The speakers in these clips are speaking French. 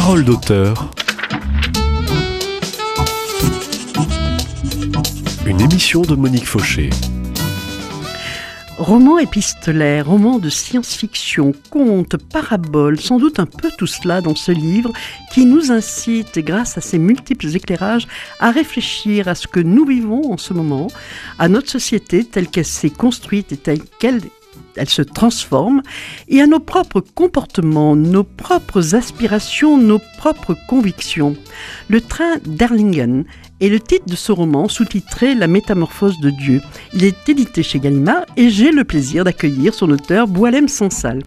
Parole d'auteur. Une émission de Monique Fauché. Romans épistolaires, romans de science-fiction, contes, paraboles, sans doute un peu tout cela dans ce livre qui nous incite, grâce à ses multiples éclairages, à réfléchir à ce que nous vivons en ce moment, à notre société telle qu'elle s'est construite et telle qu'elle se transforme, et à nos propres comportements, nos propres aspirations, nos propres convictions. Le train d'Erlangen est le titre de ce roman sous-titré La métamorphose de Dieu. Il est édité chez Gallimard et j'ai le plaisir d'accueillir son auteur, Boualem Sansal.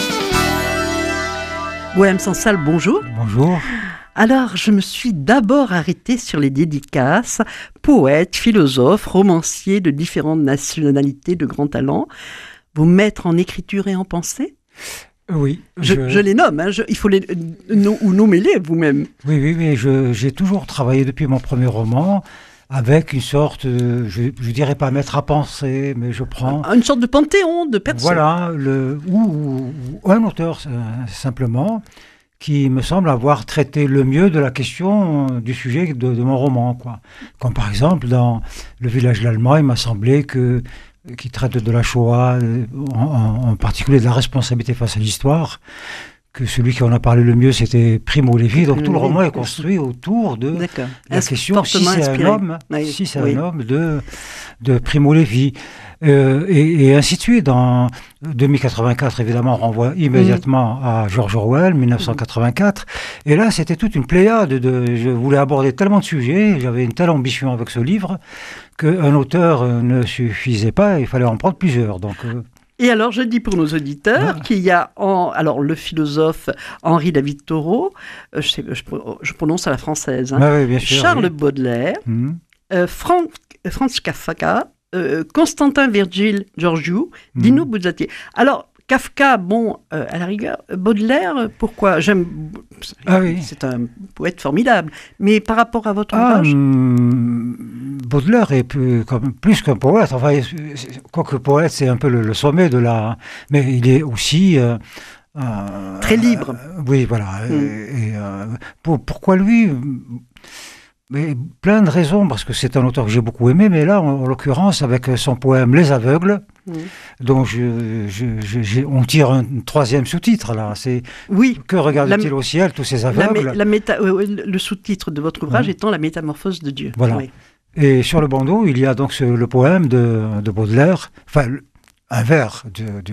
Boualem Sansal, bonjour. Bonjour. Alors, je me suis d'abord arrêtée sur les dédicaces, poètes, philosophes, romanciers de différentes nationalités de grands talents. Vos maîtres en écriture et en pensée ? Oui. Je les nomme, il faut nommer-les vous-même. Oui, j'ai toujours travaillé depuis mon premier roman avec une sorte, je dirais pas maître à penser, mais je prends... Une sorte de panthéon de personnes. Voilà, ou un auteur simplement, qui me semble avoir traité le mieux de la question du sujet de mon roman, quoi. Comme par exemple, dans Le village l'Allemand, il m'a semblé qui traite de la Shoah, en particulier de la responsabilité face à l'histoire, que celui qui en a parlé le mieux, c'était Primo Levi. Donc tout le roman est construit autour de la question si c'est un homme de Primo Levi. Et ainsi de suite. Dans 2084, évidemment, on renvoie immédiatement à George Orwell, 1984. Et là, c'était toute une pléiade. Je voulais aborder tellement de sujets, j'avais une telle ambition avec ce livre, qu'un auteur ne suffisait pas, il fallait en prendre plusieurs. Et alors, je dis pour nos auditeurs qu'il y a le philosophe Henri David Thoreau, je prononce à la française, oui, bien sûr, Charles Baudelaire, Franz Kafka, Constantin Virgile Georgiou, Dino Buzzati. Alors, Kafka, à la rigueur, Baudelaire, pourquoi ? C'est un poète formidable. Mais par rapport à votre ouvrage Baudelaire est plus qu'un poète. Enfin, quoique poète, c'est un peu le sommet de la... Mais il est aussi... très libre. Oui, voilà. Pourquoi lui ? Mais plein de raisons, parce que c'est un auteur que j'ai beaucoup aimé, mais là, en l'occurrence, avec son poème Les Aveugles, dont on tire un troisième sous-titre, là. C'est Que regardent-ils au ciel, tous ces aveugles ? Le sous-titre de votre ouvrage étant La métamorphose de Dieu. Voilà. Oui. Et sur le bandeau, il y a donc le poème de Baudelaire, enfin, un vers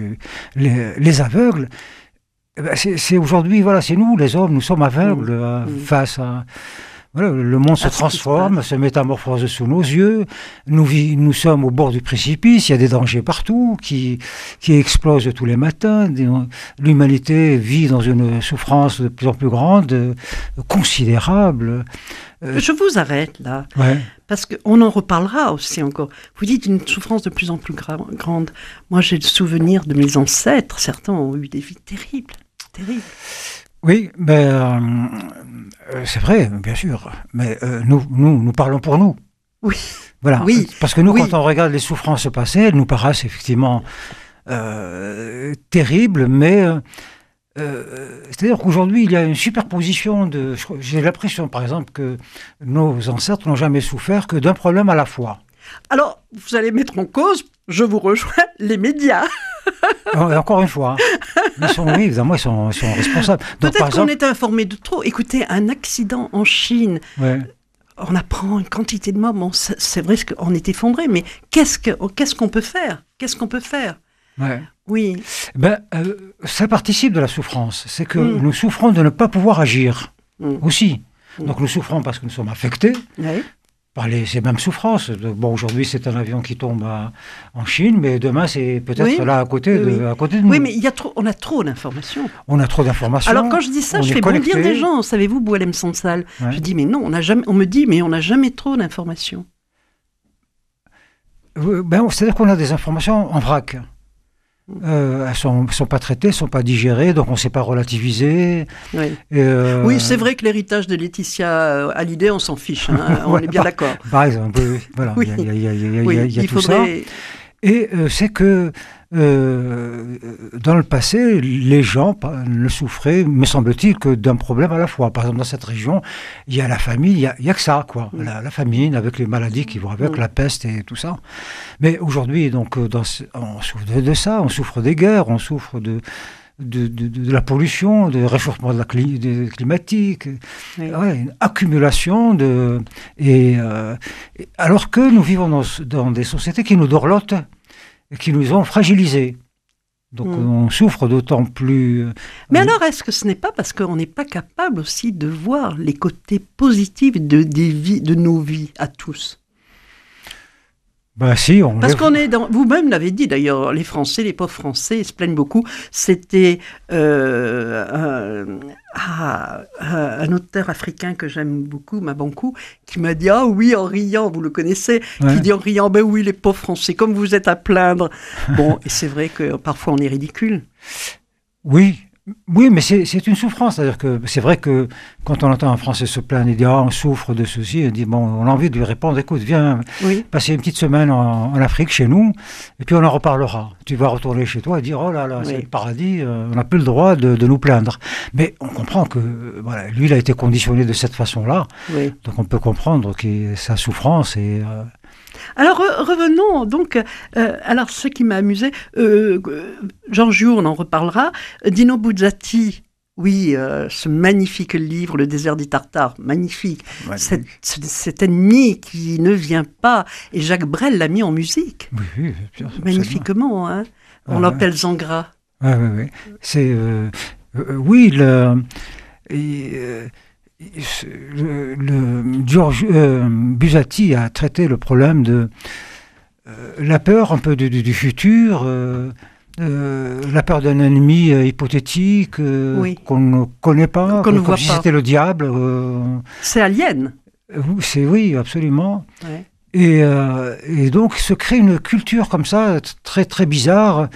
Les Aveugles. C'est aujourd'hui, voilà, c'est nous, les hommes, nous sommes aveugles face à... Voilà, le monde se transforme, se métamorphose sous nos yeux. Nous sommes au bord du précipice, il y a des dangers partout qui explosent tous les matins. L'humanité vit dans une souffrance de plus en plus grande, considérable. Je vous arrête là, parce qu'on en reparlera aussi encore. Vous dites une souffrance de plus en plus grande. Moi, j'ai le souvenir de mes ancêtres. Certains ont eu des vies terribles. Oui, mais c'est vrai, bien sûr. Mais nous parlons pour nous. Oui. Voilà. Oui. Parce que nous, quand on regarde les souffrances passées, elles nous paraissent effectivement terribles, mais c'est-à-dire qu'aujourd'hui, il y a une superposition j'ai l'impression, par exemple, que nos ancêtres n'ont jamais souffert que d'un problème à la fois. Alors, vous allez mettre en cause, je vous rejoins, les médias. Encore une fois, ils sont responsables. Donc, peut-être qu'on est informé de trop. Écoutez, un accident en Chine, on apprend une quantité de morts. Bon, c'est vrai qu'on est effondré, mais qu'est-ce qu'on peut faire ? Oui. Ça participe de la souffrance. C'est que nous souffrons de ne pas pouvoir agir aussi. Donc nous souffrons parce que nous sommes affectés. Par ces mêmes souffrances. Aujourd'hui, c'est un avion qui tombe en Chine, mais demain, c'est peut-être là à côté de nous. Oui, mais on a trop d'informations. On a trop d'informations. Alors, quand je dis ça, je fais bondir des gens. Savez-vous, Boualem Sansal, je dis, mais non, on me dit, mais on n'a jamais trop d'informations. C'est-à-dire qu'on a des informations en vrac. Elles sont pas traitées, sont pas digérées, donc on ne sait pas relativiser. Oui, c'est vrai que l'héritage de Laetitia Hallyday, on s'en fiche, on est bien d'accord. Par exemple, voilà, il y a tout ça. Et c'est que dans le passé, les gens ne souffraient, me semble-t-il, que d'un problème à la fois. Par exemple, dans cette région, il y a la famine, il y a que ça, quoi. La famine, avec les maladies qui vont avec, la peste et tout ça. Mais aujourd'hui, donc, on souffre de ça, on souffre des guerres, on souffre de la pollution, du réchauffement climatique, une accumulation alors que nous vivons dans des sociétés qui nous dorlotent et qui nous ont fragilisés. Donc on souffre d'autant plus... Mais alors, est-ce que ce n'est pas parce qu'on n'est pas capable aussi de voir les côtés positifs de nos vies à tous ? Ben si, parce qu'on est dans... Vous-même l'avez dit d'ailleurs, les Français, les pauvres Français, ils se plaignent beaucoup. C'était un auteur africain que j'aime beaucoup, Mabankou, qui m'a dit « Ah oui, en riant, vous le connaissez », qui dit en riant « Ben oui, les pauvres Français, comme vous êtes à plaindre ». Bon, et c'est vrai que parfois on est ridicule. Oui, mais c'est une souffrance. C'est-à-dire que c'est vrai que quand on entend un Français se plaindre, il dit « Ah, on souffre de ceci », on dit « Bon, on a envie de lui répondre, écoute, viens passer une petite semaine en Afrique chez nous, et puis on en reparlera. Tu vas retourner chez toi et dire « Oh là là, c'est le paradis, on n'a plus le droit de nous plaindre ». Mais on comprend que voilà, lui, il a été conditionné de cette façon-là, donc on peut comprendre sa souffrance et... Alors revenons donc, alors ce qui m'a amusé, Jean Gioux, on en reparlera, Dino Buzzati, ce magnifique livre, Le désert des Tartares, magnifique, cet ennemi qui ne vient pas, et Jacques Brel l'a mis en musique, magnifiquement, hein. On l'appelle Zangra. Oui. C'est, Georges Buzzati a traité le problème de la peur un peu du futur, la peur d'un ennemi hypothétique qu'on ne connaît pas, qu'on ne voit si pas. C'était le diable. C'est Alien. Oui, absolument. Ouais. Et donc se crée une culture comme ça, très très bizarre.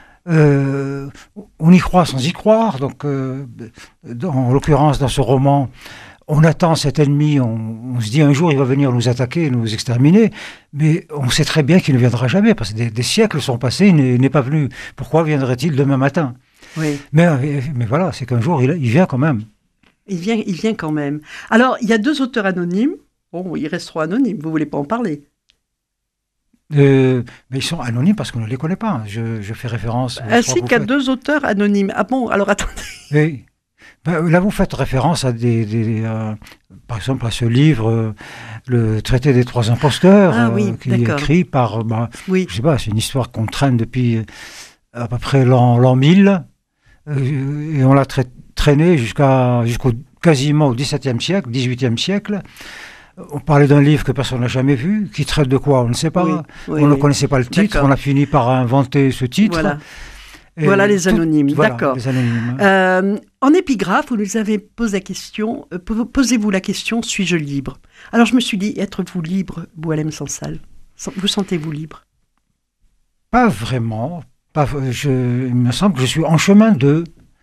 On y croit sans y croire, donc en l'occurrence dans ce roman, on attend cet ennemi, on se dit un jour il va venir nous attaquer, nous exterminer, mais on sait très bien qu'il ne viendra jamais, parce que des siècles sont passés, il n'est pas venu. Pourquoi viendrait-il demain matin ? Mais voilà, c'est qu'un jour il vient quand même. Il vient quand même. Alors, il y a 2 auteurs anonymes, bon, ils resteront anonymes, vous ne voulez pas en parler ? Mais ils sont anonymes parce qu'on ne les connaît pas. Je fais référence... Ainsi qu'à 2 auteurs anonymes. Ah bon, alors attendez. Oui. Là, vous faites référence à par exemple, à ce livre, Le traité des 3 imposteurs, qui est écrit par... je ne sais pas, c'est une histoire qu'on traîne depuis à peu près l'an 1000, et on l'a traîné jusqu'au quasiment au XVIIe siècle, XVIIIe siècle. On parlait d'un livre que personne n'a jamais vu, qui traite de quoi, on ne sait pas. On ne connaissait pas le titre, on a fini par inventer ce titre. Voilà les anonymes, d'accord. Les anonymes. En épigraphe, vous nous avez posé la question, posez-vous la question, suis-je libre ? Alors je me suis dit, êtes-vous libre, Boualem Sansal ? Vous sentez-vous libre ? Pas vraiment. Il me semble que je suis en chemin de...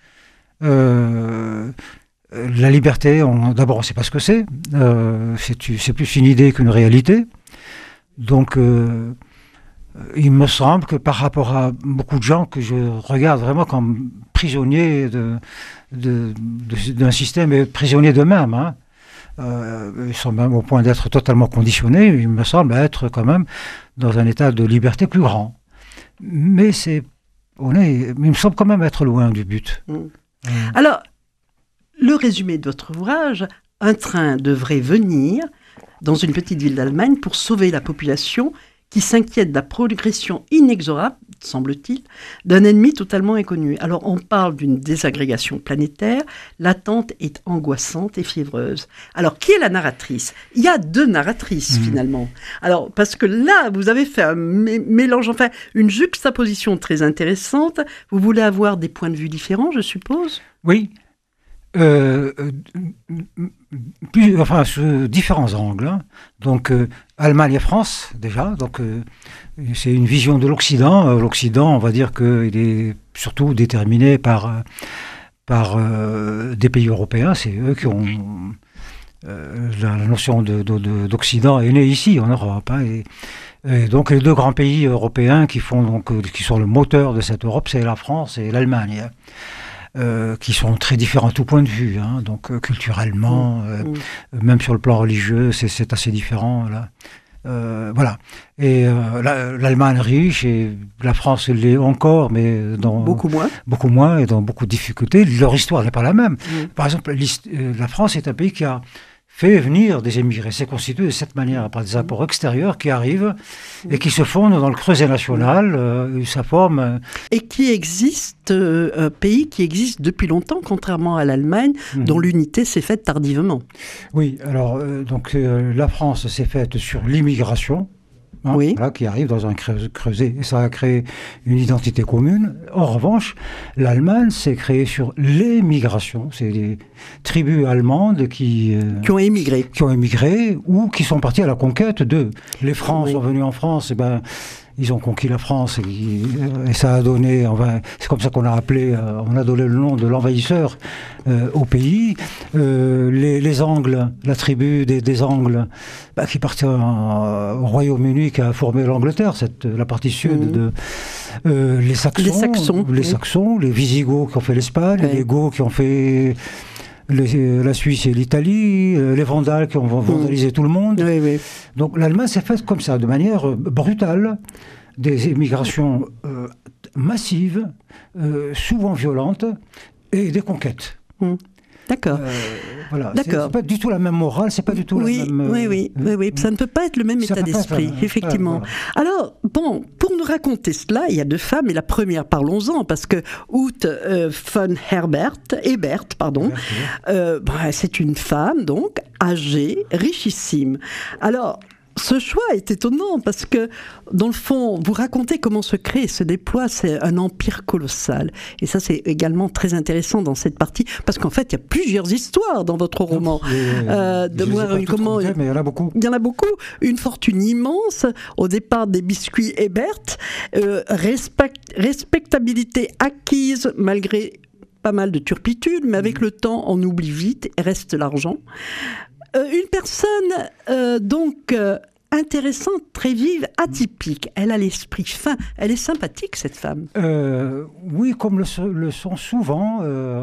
la liberté, d'abord on ne sait pas ce que c'est. C'est plus une idée qu'une réalité. Donc... il me semble que par rapport à beaucoup de gens que je regarde vraiment comme prisonniers d'un système et prisonniers d'eux-mêmes, hein. Ils sont même au point d'être totalement conditionnés, il me semble être quand même dans un état de liberté plus grand. Mais il me semble quand même être loin du but. Alors, le résumé de votre ouvrage, un train devrait venir dans une petite ville d'Allemagne pour sauver la population qui s'inquiète de la progression inexorable, semble-t-il, d'un ennemi totalement inconnu. Alors, on parle d'une désagrégation planétaire, l'attente est angoissante et fiévreuse. Alors, qui est la narratrice ? Il y a 2 narratrices, finalement. Alors, parce que là, vous avez fait un mélange, enfin, une juxtaposition très intéressante. Vous voulez avoir des points de vue différents, je suppose ? Oui. Sous différents angles. Hein. Donc, Allemagne et France, déjà. Donc, c'est une vision de l'Occident. L'Occident, on va dire qu'il est surtout déterminé par des pays européens. C'est eux qui ont la notion d'Occident est née ici, en Europe. Hein, et donc les deux grands pays européens qui sont le moteur de cette Europe, c'est la France et l'Allemagne. Qui sont très différents à tout point de vue, hein, donc culturellement, même sur le plan religieux, c'est assez différent là. Voilà. Et l'Allemagne est riche et la France l'est encore, mais dans beaucoup moins et dans beaucoup de difficultés. Leur histoire n'est pas la même. Par exemple, la France est un pays qui a fait venir des émigrés. C'est constitué de cette manière par des apports extérieurs qui arrivent et qui se fondent dans le creuset national. Ça forme et qui existe, un pays qui existe depuis longtemps, contrairement à l'Allemagne, dont l'unité s'est faite tardivement. Oui, alors la France s'est faite sur l'immigration. Hein, voilà, qui arrive dans un creuset, et ça a créé une identité commune. En revanche, l'Allemagne s'est créée sur l'émigration. C'est des tribus allemandes qui ont émigré ou qui sont partis à la conquête d'eux. Les Francs sont venus en France, et ils ont conquis la France et ça a donné, c'est comme ça qu'on a appelé, on a donné le nom de l'envahisseur au pays. Les Angles, la tribu des Angles, qui partait au Royaume-Uni, qui a formé l'Angleterre, la partie sud les Saxons, les Visigoths qui ont fait l'Espagne, les Goths qui ont fait la Suisse et l'Italie, les Vandales qui ont vandalisé tout le monde. Donc l'Allemagne s'est faite comme ça, de manière brutale, des émigrations massives, souvent violentes, et des conquêtes. D'accord. Voilà. C'est pas du tout la même morale, c'est pas du tout la même... Oui. Ça ne peut pas être le même état d'esprit, effectivement. Voilà. Alors, bon, pour nous raconter cela, il y a deux femmes, et la première, parlons-en, parce que Ute von Ebert, c'est une femme, donc, âgée, richissime. Alors, ce choix est étonnant parce que, dans le fond, vous racontez comment se crée et se déploie un empire colossal. Et ça, c'est également très intéressant dans cette partie, parce qu'en fait, il y a plusieurs histoires dans votre roman. Mais il y en a beaucoup. Il y en a beaucoup. Une fortune immense, au départ des biscuits Ebert, respectabilité acquise malgré pas mal de turpitudes, mais avec le temps, on oublie vite et reste l'argent. Une personne, intéressante, très vive, atypique. Elle a l'esprit fin. Elle est sympathique, cette femme. Oui, comme le sont souvent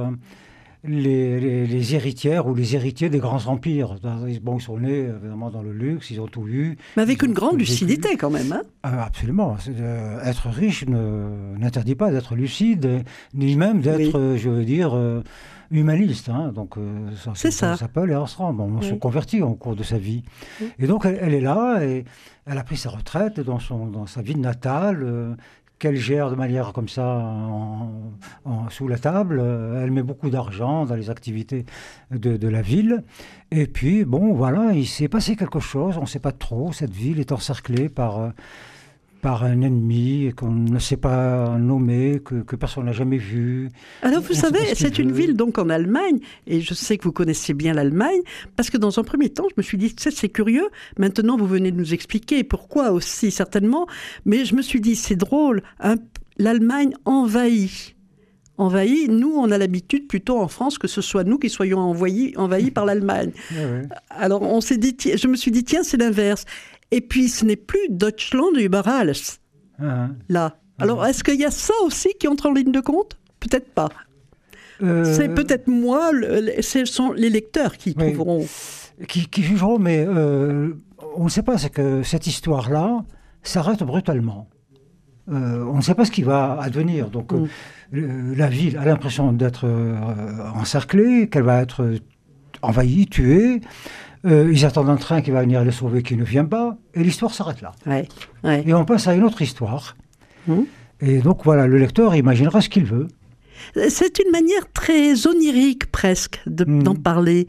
les héritières ou les héritiers des grands empires. Bon, ils sont nés, évidemment, dans le luxe, ils ont tout eu. Mais avec une grande lucidité, quand même. Hein. Absolument. Être riche n'interdit pas d'être lucide, ni même d'être, je veux dire... humaniste, hein, donc ça peut aller ensemble. On se convertit au cours de sa vie. Et donc elle est là et elle a pris sa retraite dans sa ville natale qu'elle gère de manière comme ça sous la table. Elle met beaucoup d'argent dans les activités de la ville. Et puis bon voilà, il s'est passé quelque chose, on ne sait pas trop. Cette ville est encerclée par un ennemi qu'on ne sait pas nommer, que personne n'a jamais vu. Alors vous savez, c'est une ville donc en Allemagne, et je sais que vous connaissez bien l'Allemagne, parce que dans un premier temps, je me suis dit, c'est curieux, maintenant vous venez de nous expliquer pourquoi aussi, certainement, mais je me suis dit, c'est drôle, l'Allemagne envahie. Nous, on a l'habitude plutôt en France que ce soit nous qui soyons envahis par l'Allemagne. Alors je me suis dit, tiens, c'est l'inverse. Et puis, ce n'est plus Deutschland über alles, là. Alors, est-ce qu'il y a ça aussi qui entre en ligne de compte ? Peut-être pas. C'est peut-être moi, ce sont les lecteurs qui trouveront. Qui jugeront, mais on ne sait pas, c'est que cette histoire-là s'arrête brutalement. On ne sait pas ce qui va advenir. Donc, la ville a l'impression d'être encerclée, qu'elle va être envahie, tuée. Ils attendent un train qui va venir les sauver, qui ne vient pas, et l'histoire s'arrête là. Et on passe à une autre histoire. Et donc voilà, le lecteur imaginera ce qu'il veut. C'est une manière très onirique presque d'en parler.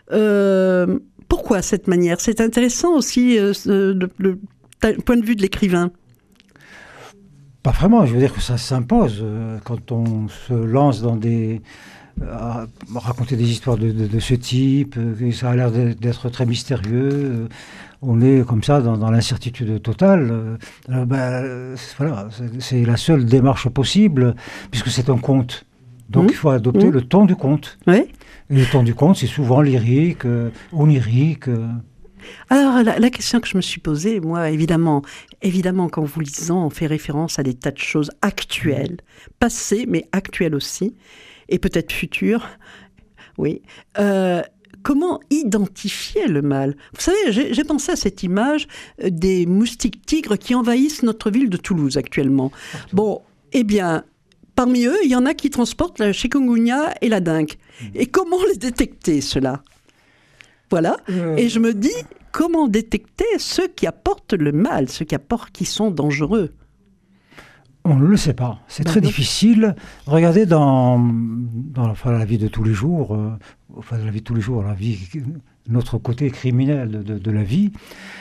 Pourquoi cette manière ? C'est intéressant aussi le point de vue de l'écrivain. Pas vraiment, je veux dire que ça s'impose quand on se lance dans à raconter des histoires de ce type, ça a l'air d'être très mystérieux, on est comme ça dans l'incertitude totale. Voilà, c'est la seule démarche possible, puisque c'est un conte. Donc il faut adopter le ton du conte. Oui. Et le ton du conte, c'est souvent lyrique, onirique. Alors, la question que je me suis posée, moi, évidemment, qu'en vous lisant, on fait référence à des tas de choses actuelles, passées, mais actuelles aussi, et peut-être futures. Oui. Comment identifier le mal? Vous savez, j'ai pensé à cette image des moustiques tigres qui envahissent notre ville de Toulouse actuellement. Bon, eh bien, parmi eux, il y en a qui transportent la chikungunya et la dengue. Et comment les détecter, ceux-là? Voilà. Et je me dis, comment détecter ceux qui apportent le mal, qui sont dangereux? On ne le sait pas. C'est très difficile. Regardez dans la vie de tous les jours, notre côté criminel de la vie,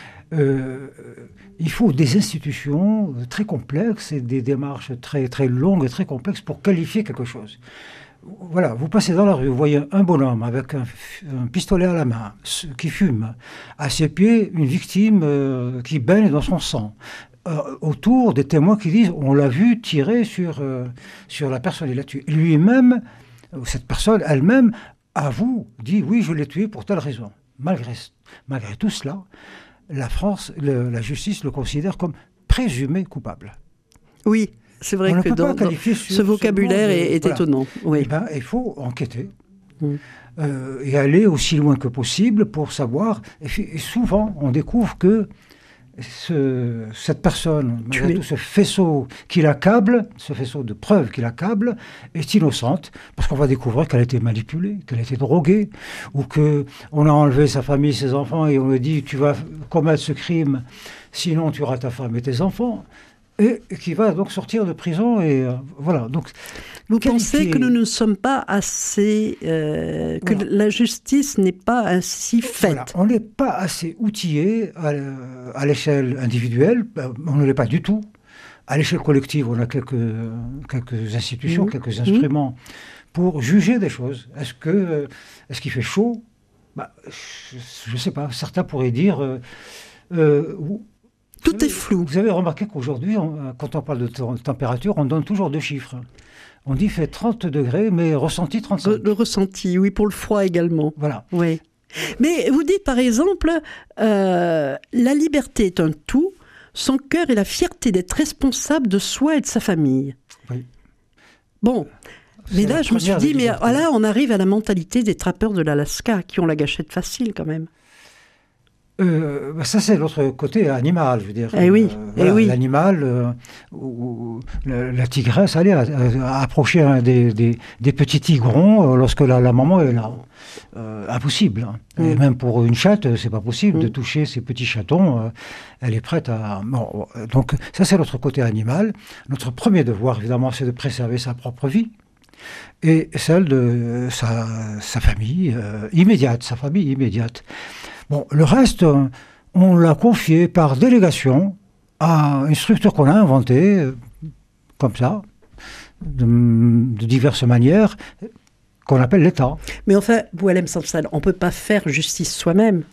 il faut des institutions très complexes et des démarches très, très longues et très complexes pour qualifier quelque chose. Voilà, vous passez dans la rue, vous voyez un bonhomme avec un pistolet à la main, qui fume. À ses pieds, une victime qui baigne dans son sang. Autour, des témoins qui disent on l'a vu tirer sur la personne, il l'a tué. Lui-même, cette personne elle-même, avoue, dit oui, je l'ai tué pour telle raison. Malgré tout cela, la France, la justice le considère comme présumé coupable. Oui. C'est vrai que ce vocabulaire est étonnant. Oui. Eh ben, il faut enquêter et aller aussi loin que possible pour savoir. Et souvent, on découvre que cette personne, tout ce faisceau qui l'accable, ce faisceau de preuves qui l'accable, est innocente, parce qu'on va découvrir qu'elle a été manipulée, qu'elle a été droguée, ou qu'on a enlevé sa famille, ses enfants, et on lui dit « tu vas commettre ce crime, sinon tu auras ta femme et tes enfants ». Et qui va donc sortir de prison et voilà. Donc, vous pensez que nous ne sommes pas assez, que la justice n'est pas ainsi faite? Voilà. On n'est pas assez outillé à l'échelle individuelle. On ne l'est pas du tout. À l'échelle collective, on a quelques institutions, quelques instruments pour juger des choses. Est-ce qu'il fait chaud? Je ne sais pas. Certains pourraient dire. Tout est flou. Vous avez remarqué qu'aujourd'hui, quand on parle de température, on donne toujours deux chiffres. On dit fait 30 degrés, mais ressenti 35. Le ressenti, oui, pour le froid également. Voilà. Oui. Mais vous dites par exemple, la liberté est un tout, son cœur est la fierté d'être responsable de soi et de sa famille. Oui. Bon. Mais là, je me suis dit, mais là, on arrive à la mentalité des trappeurs de l'Alaska, qui ont la gâchette facile quand même. Ça, c'est l'autre côté animal, je veux dire. Oui. L'animal, la tigresse, allait approcher des petits tigrons lorsque la maman est là. Impossible. Et même pour une chatte, c'est pas possible de toucher ces petits chatons. Elle est prête à... Bon, donc, ça, c'est l'autre côté animal. Notre premier devoir, évidemment, c'est de préserver sa propre vie et celle de sa famille immédiate, Bon, le reste, on l'a confié par délégation à une structure qu'on a inventée, comme ça, de diverses manières, qu'on appelle l'État. Mais enfin, Boualem Sansal, on ne peut pas faire justice soi-même.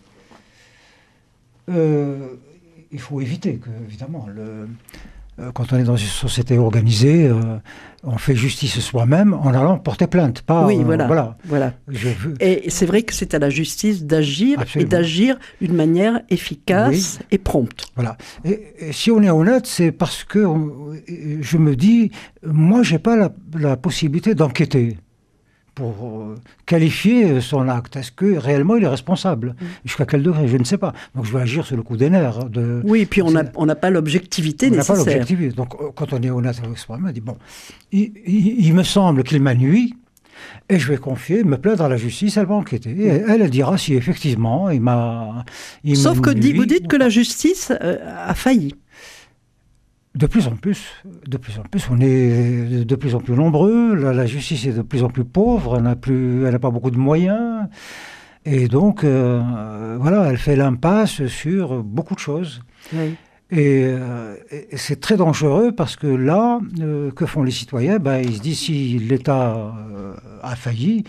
Il faut éviter que, évidemment, quand on est dans une société organisée, on fait justice soi-même en allant porter plainte. Voilà. Et c'est vrai que c'est à la justice d'agir. Absolument. Et d'agir d'une manière efficace et prompte. Voilà. Et si on est honnête, c'est parce que je me dis, moi, je n'ai pas la possibilité d'enquêter pour qualifier son acte. Est-ce que réellement il est responsable? Jusqu'à quel degré? Je ne sais pas. Donc je vais agir sur le coup des nerfs. Oui, puis on n'a pas l'objectivité nécessaire. On n'a pas l'objectivité. Donc quand on est honnête avec soi-même, on dit, bon, il me semble qu'il m'a nui, et je vais me plaindre à la justice, elle va enquêter. Et elle dira si effectivement il m'a Sauf que vous dites que la justice a failli. De plus en plus, on est de plus en plus nombreux, la justice est de plus en plus pauvre, elle n'a pas beaucoup de moyens, et donc, elle fait l'impasse sur beaucoup de choses. Oui. Et c'est très dangereux parce que là, que font les citoyens? Ils se disent, si l'État a failli,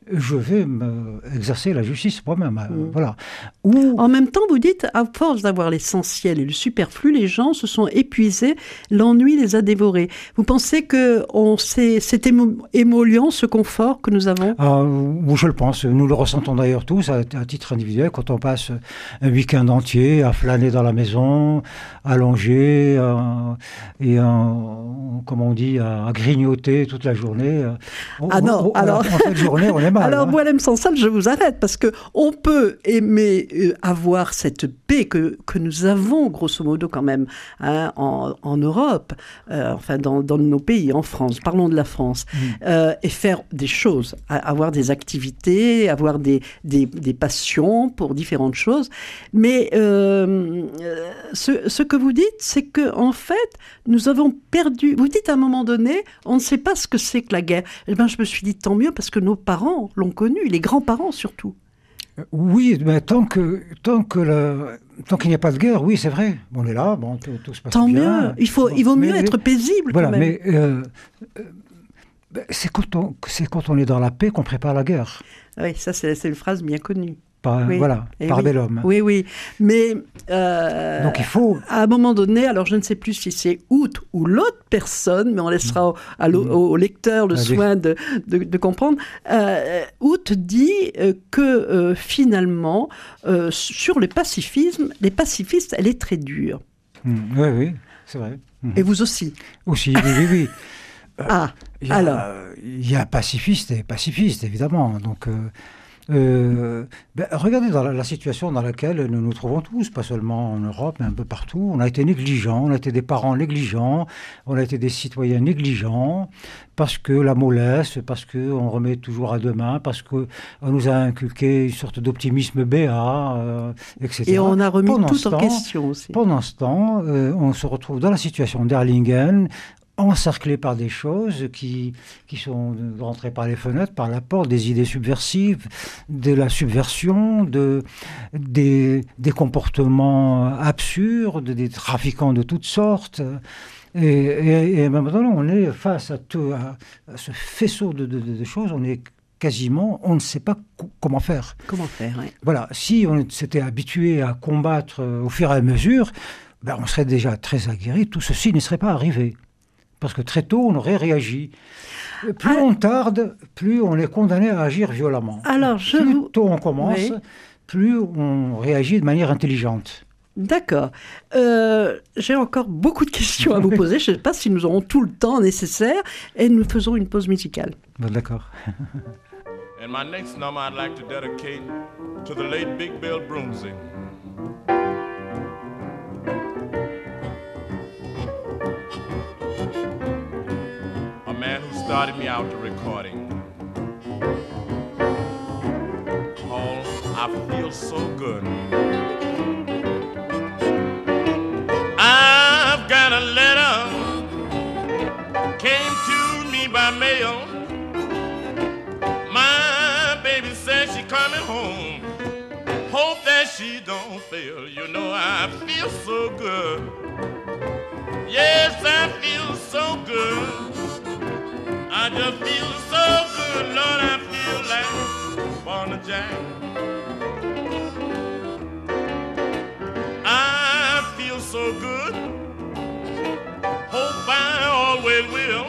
je vais exercer la justice moi-même. Voilà. Ou, En même temps, vous dites, à force d'avoir l'essentiel et le superflu, les gens se sont épuisés, l'ennui les a dévorés. Vous pensez que cet émollient, ce confort que nous avons? je le pense. Nous le ressentons d'ailleurs tous à titre individuel quand on passe un week-end entier à flâner dans la maison, allongé et comment on dit, à grignoter toute la journée. En fin de journée, on est mal. Alors, Boualem Sansal, je vous arrête parce que on peut aimer avoir cette paix que nous avons, grosso modo, quand même, hein, en Europe, enfin, dans nos pays, en France. Parlons de la France. Et faire des choses, avoir des activités, avoir des passions pour différentes choses. Mais ce que vous dites, c'est que en fait, nous avons perdu. Vous dites à un moment donné, on ne sait pas ce que c'est que la guerre. Eh bien, je me suis dit tant mieux parce que nos parents l'ont connu, les grands-parents surtout. Oui, mais tant qu'il n'y a pas de guerre, oui, c'est vrai. On est là, bon, tout se passe tant bien. Tant mieux. Il vaut mieux être paisible. Voilà, quand même. Mais c'est quand on est dans la paix qu'on prépare la guerre. Oui, ça c'est une phrase bien connue. Voilà, par bellum. Oui. Mais donc il faut... à un moment donné, alors je ne sais plus si c'est Out ou l'autre personne, mais on laissera au lecteur le soin de comprendre. Out dit que finalement, sur le pacifisme, les pacifistes, elle est très dure. Oui, c'est vrai. Et vous aussi? Aussi, oui. Alors il y a pacifistes et pacifistes, évidemment. Donc... regardez dans la situation dans laquelle nous nous trouvons tous, pas seulement en Europe, mais un peu partout. On a été négligents, on a été des parents négligents, on a été des citoyens négligents, parce que la mollesse, parce qu'on remet toujours à demain, parce qu'on nous a inculqué une sorte d'optimisme béat, etc. Et on a remis tout en question aussi. Pendant ce temps, on se retrouve dans la situation d'Erlangen, encerclés par des choses qui sont rentrées par les fenêtres, par la porte, des idées subversives, de la subversion, des comportements absurdes, des trafiquants de toutes sortes. Et maintenant, on est face à ce faisceau de choses, on ne sait pas comment faire. Comment faire, oui. Voilà, si on s'était habitué à combattre au fur et à mesure, on serait déjà très aguerri, tout ceci ne serait pas arrivé. Parce que très tôt, on aurait réagi. Plus on tarde, plus on est condamné à agir violemment. Alors, plus tôt on commence, plus on réagit de manière intelligente. D'accord. J'ai encore beaucoup de questions à vous poser. Je ne sais pas si nous aurons tout le temps nécessaire. Et nous faisons une pause musicale. D'accord. And my next number I'd like to dedicate to the late Big Bill Broomsey. Man who started me out to recording, called I Feel So Good. I've got a letter, came to me by mail. My baby says she coming home, hope that she don't fail. You know I feel so good, yes I feel so good. I just feel so good, Lord, I feel like Bonner Jack. I feel so good, hope I always will.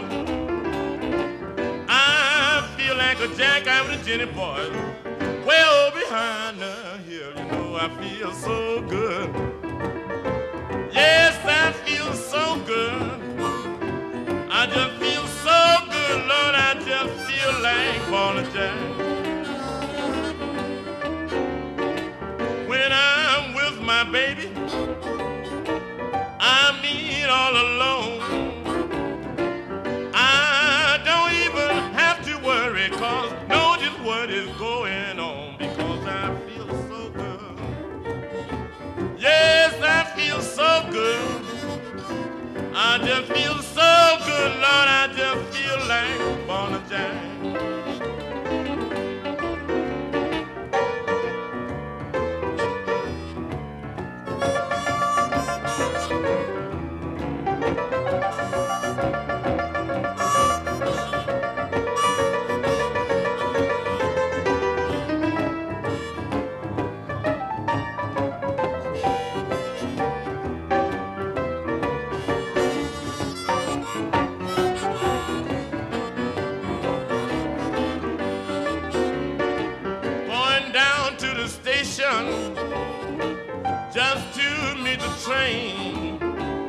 I feel like a Jack out of the Jenny boy, well behind the hill. You know I feel so good, yes I feel so good. I just feel so good, Lord, I just feel like Bonner Jack. When I'm with my baby, I mean all alone. I don't even have to worry, cause know just what is going on, because I feel so good. Yes, I feel so good. I just feel so good, Lord, I just feel like Bonner Jack. rain.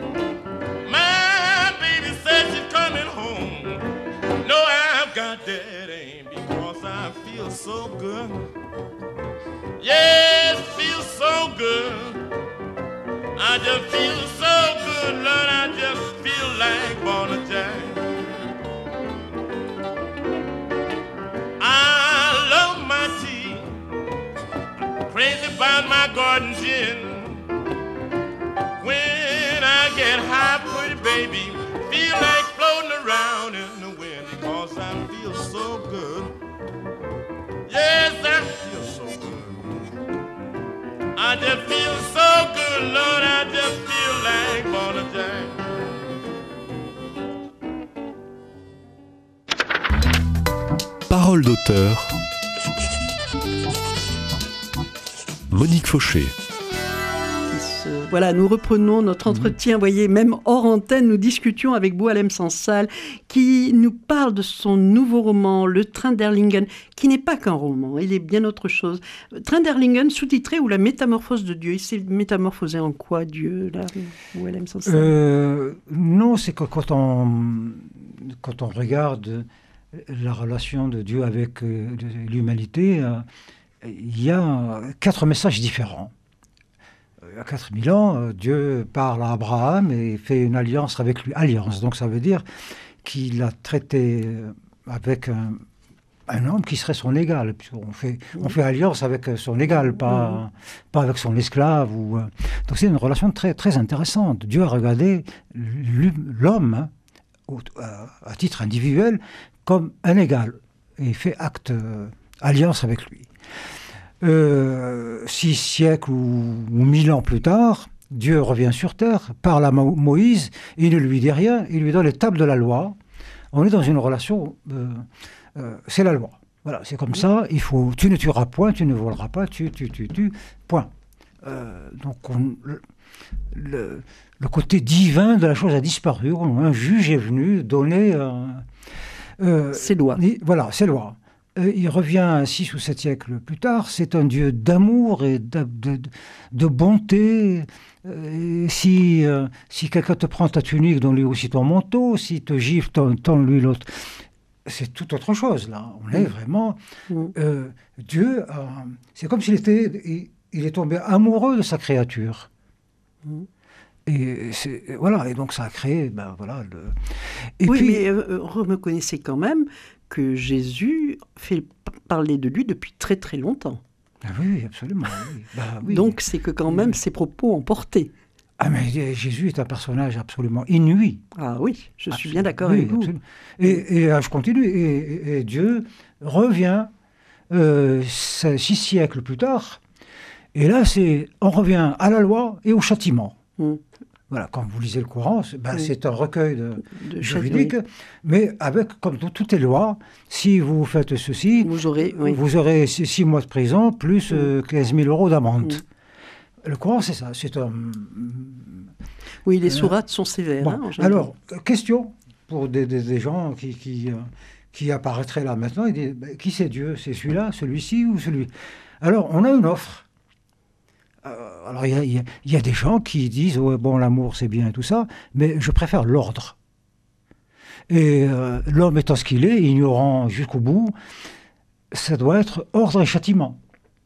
My baby says she's coming home. No, I've got that aim because I feel so good. Yes, feel so good. I just feel so good, Lord. I just feel like born a jack. I love my tea, crazy about my garden gin. When I get high, pretty baby, feel like floating around in the wind because I feel so good. Yes, I feel so good. I just feel so good, Lord. I just feel like born a jack. Parole d'auteur. Monique Fauché. Voilà, nous reprenons notre entretien. Vous voyez, même hors antenne, nous discutions avec Boualem Sansal, qui nous parle de son nouveau roman, Le Train d'Erlingen, qui n'est pas qu'un roman, il est bien autre chose. Train d'Erlingen, sous-titré, ou La métamorphose de Dieu. Il s'est métamorphosé en quoi, Dieu, là, Boualem Sansal? Non, c'est que quand on regarde la relation de Dieu avec l'humanité, il y a 4 messages différents. Il y a 4000 ans, Dieu parle à Abraham et fait une alliance avec lui. Alliance, donc ça veut dire qu'il a traité avec un homme qui serait son égal. On fait alliance avec son égal, pas avec son esclave. Donc c'est une relation très, très intéressante. Dieu a regardé l'homme, à titre individuel, comme un égal et fait alliance avec lui. 6 siècles ou 1000 ans plus tard, Dieu revient sur terre, parle à Moïse, il ne lui dit rien, il lui donne les tables de la loi. On est dans une relation, c'est la loi. Voilà, c'est comme ça, tu ne tueras point, tu ne voleras pas, tu, point. Donc le côté divin de la chose a disparu, un juge est venu donner... ses lois. Voilà, ses lois. Il revient 6 ou 7 siècles plus tard, c'est un Dieu d'amour et de bonté. Si quelqu'un te prend ta tunique, donne-lui aussi ton manteau. Si te gifle, donne-lui l'autre. C'est tout autre chose, là. On est vraiment... Dieu, c'est comme s'il il est tombé amoureux de sa créature. Et voilà, et donc ça a créé... mais reconnaissez quand même que Jésus fait parler de lui depuis très très longtemps. Ah oui, absolument. Oui. Donc c'est que quand même ses propos ont porté. Ah mais Jésus est un personnage absolument inouï. Ah oui, je suis bien d'accord avec vous. Et je continue. Et Dieu revient 6 siècles plus tard. Et là, on revient à la loi et au châtiment. Voilà, quand vous lisez le Coran, c'est un recueil de juridique, mais avec, comme toutes les lois, si vous faites ceci, vous aurez 6 mois de prison plus 15 000 euros d'amende. Le Coran, c'est ça. Oui, les sourates sont sévères. Bon, alors, question pour des gens qui apparaîtraient là maintenant, ils disent, qui c'est Dieu? C'est celui-là, celui-ci ou celui? Alors, on a une offre. Alors, il y a des gens qui disent l'amour c'est bien et tout ça, mais je préfère l'ordre. Et l'homme étant ce qu'il est, ignorant jusqu'au bout, ça doit être ordre et châtiment.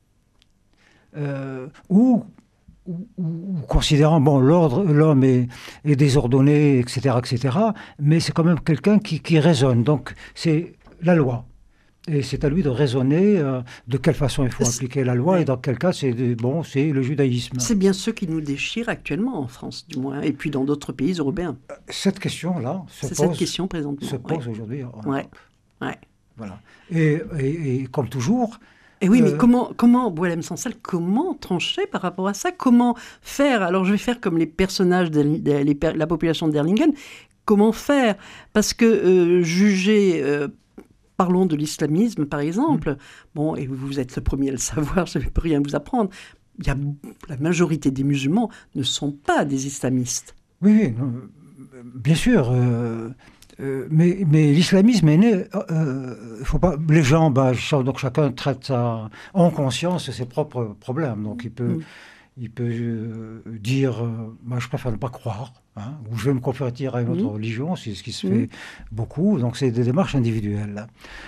Ou considérant, l'homme est désordonné, etc., mais c'est quand même quelqu'un qui raisonne. Donc, c'est la loi. Et c'est à lui de raisonner de quelle façon il faut appliquer la loi et dans quel cas c'est le judaïsme. C'est bien ce qui nous déchire actuellement en France, du moins, et puis dans d'autres pays européens. Cette question-là cette question présentement. Se pose aujourd'hui en Europe. Voilà. Et comme toujours... Et oui, mais comment Boualem Sansal, comment trancher par rapport à ça? Comment faire? Alors je vais faire comme les personnages de la population d'Erlingen. Comment faire? Parce que juger... Parlons de l'islamisme, par exemple. Bon, et vous êtes le premier à le savoir, je ne peux rien vous apprendre. La majorité des musulmans ne sont pas des islamistes. Oui, non, bien sûr. Mais l'islamisme est né... faut pas, les gens, donc chacun traite en conscience ses propres problèmes. Donc Il peut dire moi, je préfère ne pas croire, hein, ou je vais me convertir à une autre religion, c'est ce qui se fait beaucoup. Donc, c'est des démarches individuelles.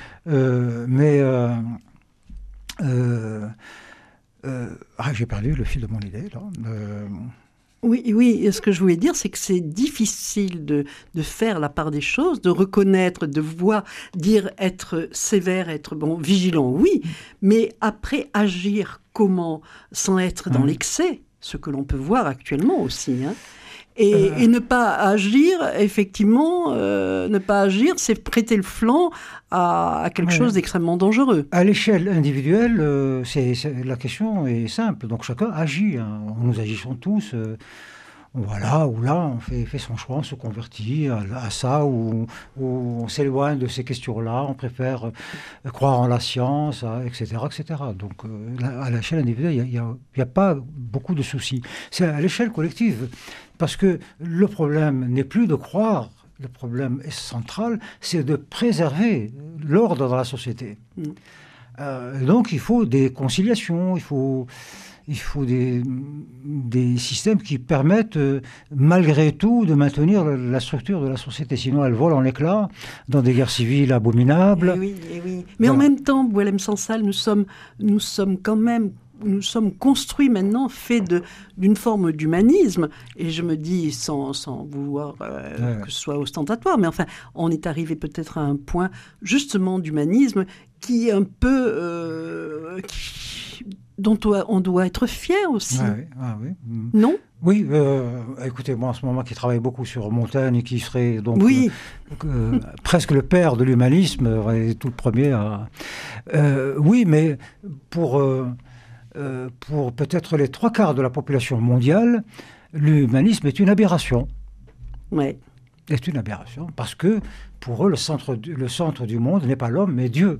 J'ai perdu le fil de mon idée, là. Oui, et ce que je voulais dire, c'est que c'est difficile de faire la part des choses, de reconnaître, de voir, dire être sévère, être vigilant, oui, mais après agir comment, sans être dans l'excès, ce que l'on peut voir actuellement aussi, hein. Et ne pas agir, effectivement, c'est prêter le flanc à quelque chose d'extrêmement dangereux. À l'échelle individuelle, la question est simple. Donc chacun agit. Hein. Nous agissons tous. Voilà, ou là, on fait son choix, on se convertit à ça, ou on s'éloigne de ces questions-là, on préfère croire en la science, etc., etc. Donc, à l'échelle individuelle, il n'y a pas beaucoup de soucis. C'est à l'échelle collective, parce que le problème n'est plus de croire, le problème central, c'est de préserver l'ordre dans la société. Donc, il faut des conciliations, il faut des systèmes qui permettent, malgré tout, de maintenir la structure de la société. Sinon, elle vole en éclats dans des guerres civiles abominables. Et oui. Mais en même temps, Boualem Sansal, nous sommes construits maintenant, faits d'une forme d'humanisme. Et je me dis, sans vouloir que ce soit ostentatoire, mais enfin, on est arrivé peut-être à un point, justement, d'humanisme qui est un peu... dont on doit être fier aussi. Oui. Non ? Oui, écoutez, moi en ce moment qui travaille beaucoup sur Montaigne et qui serait donc presque le père de l'humanisme, tout le premier à... oui, mais pour peut-être les 3/4 de la population mondiale, l'humanisme est une aberration. Oui. C'est une aberration, parce que pour eux, le centre du monde n'est pas l'homme, mais Dieu.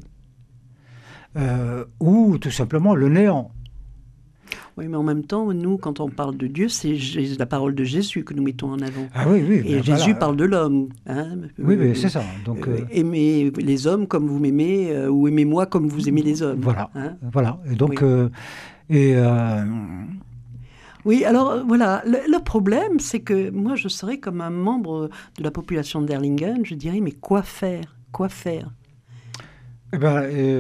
Ou tout simplement le néant. Oui, mais en même temps, nous, quand on parle de Dieu, c'est la parole de Jésus que nous mettons en avant. Ah oui. Et Jésus parle de l'homme. Hein, oui, mais c'est ça. Donc, aimez les hommes comme vous m'aimez, ou aimez-moi comme vous aimez les hommes. Voilà. Hein. Voilà. Et donc, oui, alors voilà, le problème, c'est que moi, je serais comme un membre de la population d'Erlangen, je dirais, mais quoi faire ? Eh bien,